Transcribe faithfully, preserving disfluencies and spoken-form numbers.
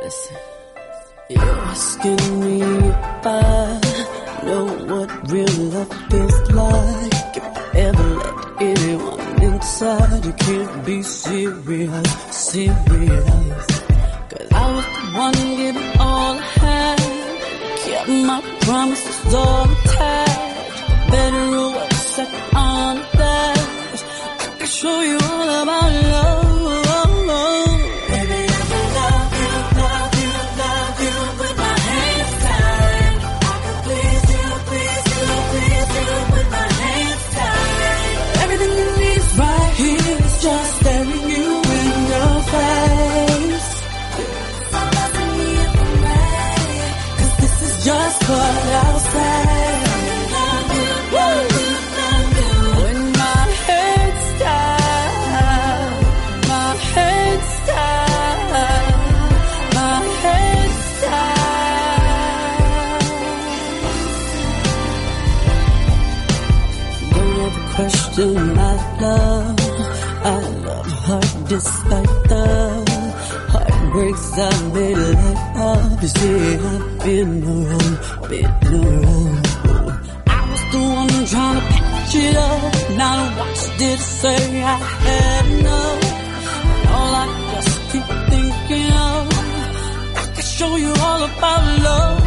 Listen. You're asking me if I know what real love feels like. If I ever let anyone inside, you can't be serious, serious. Cause I was the one giving all I had, kept my promises all attached. Better or worse, I can on that. I can show you all about love. Just staring you in your face. So listen me if I'm ready, cause this is just what I'll say. Love you, love you, love you. When my head's down, my head's down, my head's down. Don't ever question my love. I love hard just like the heartbreaks I made light up. You see, I've been around, been around. I was the one trying to patch it up. Now watch did say I had enough. And all I just keep thinking of, I can show you all about love.